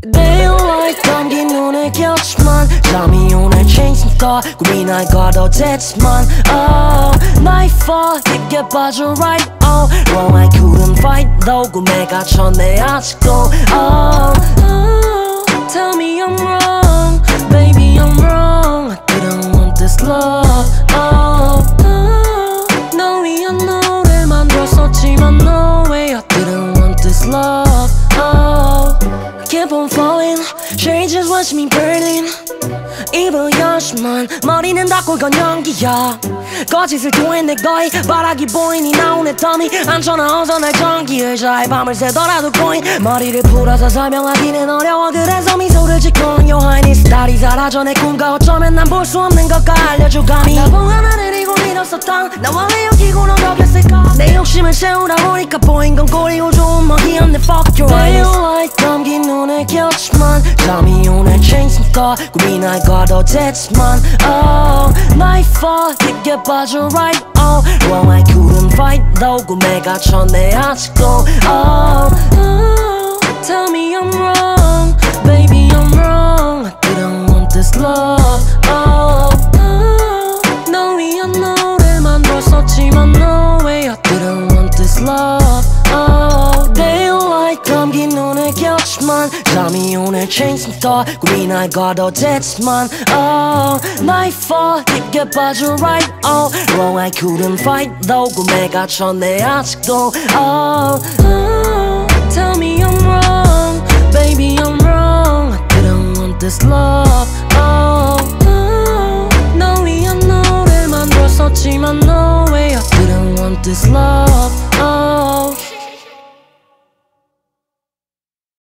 Daylight 감긴 눈에 겹치만 잠이 오늘 chasing thought 꿈이 날 가둬댔지만 Oh nightfall 깊게 빠져 right oh Wrong I couldn't fight though 꿈에 갇혔네 아직도 Oh, oh tell me I'm wrong Baby I'm wrong I didn't want this love Oh, oh 너 위한 노래 만들었었지만 No way I didn't want this love Oh keep on falling Shades just watch me burning 입은 열심만 머리는 닫고 건 연기야 거짓을 통해 내 거의 바라기 보이니 나오네 덤이 앉혀나 어서 날 전기 의자에 밤을 새더라도 꼬인 머리를 풀어서 설명하기는 어려워 그래서 미소를 짓고 Your Highness 달이 사라져 내 꿈과 어쩌면 난 볼 수 없는 것과 알려줘 감히 나 봉 하나 내리고 밀었었던 나 원래 여기고 넌 거겼을까 내 욕심을 채우다 보니까 보인 건 꼴이고 좋은 먹이 없네 Fuck your eyes Daylight 감긴 눈에 겹치만 잠이 오네 chasing thought 꿈이 날 가둬댔지만 Oh nightfall 깊게 빠져 right oh Wrong I couldn't fight though 꿈에 갇혔네 아직도 Oh, oh tell me I'm wrong Baby I'm wrong I didn't want this love Oh, oh 너 위한 노래 만들었었지만 No way I didn't want this love Oh daylight 감긴 눈에 겹치만 잠이 오네 chasing thought 꿈이 날 가둬댔지만 Oh nightfall 깊게 빠져 right oh Wrong I couldn't fight though 꿈에 갇혔네 아직도 Oh, oh